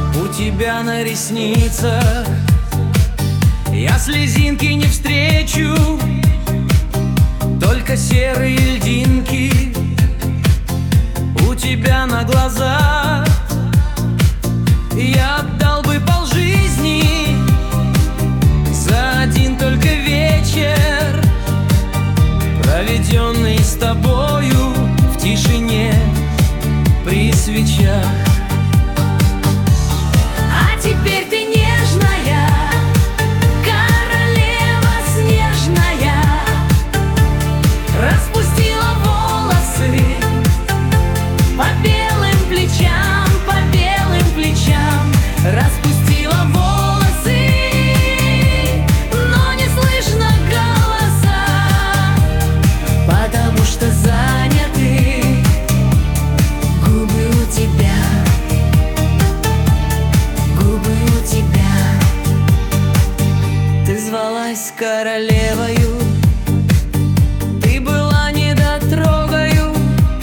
У тебя на ресницах я слезинки не встречу, только серые льдинки у тебя на глазах. Я отдал бы полжизни за один только вечер, проведенный с тобою в тишине при свечах. А теперь ты нежная, королева снежная, распустила волосы по белым плечам, по белым плечам, распустила волосы, но не слышно голоса, потому что заняты губы у тебя. Губы у тебя. Ты звалась королевою, ты была недотрогою.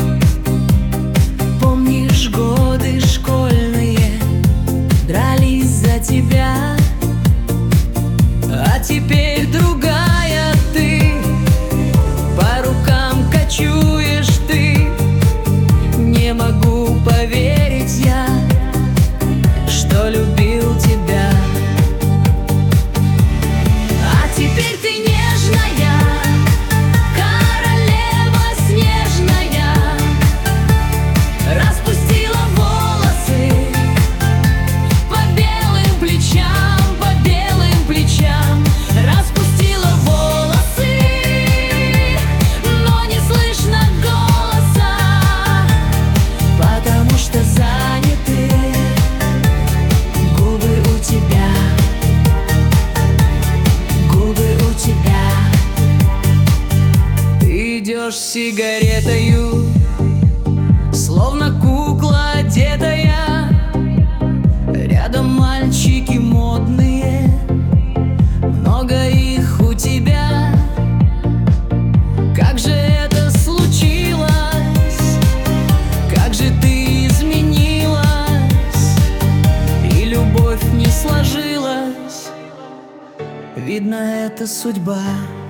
Помнишь годы школьные, дрались за тебя. А теперь другая ты, по рукам кочуешь ты. Не могу поверить я, что любил тебя. А теперь ты нежная, королева снежная, распустила волосы по белым плечам, по белым плечам, распустила волосы, но не слышно голоса, потому что заняты губы у тебя. Губы у тебя. Ты идешь с сигаретою, словно кукла одетая. Рядом мальчики модные, много их у тебя. Как же это случилось? Как же ты изменилась? И любовь не сложилась. Видно, это судьба.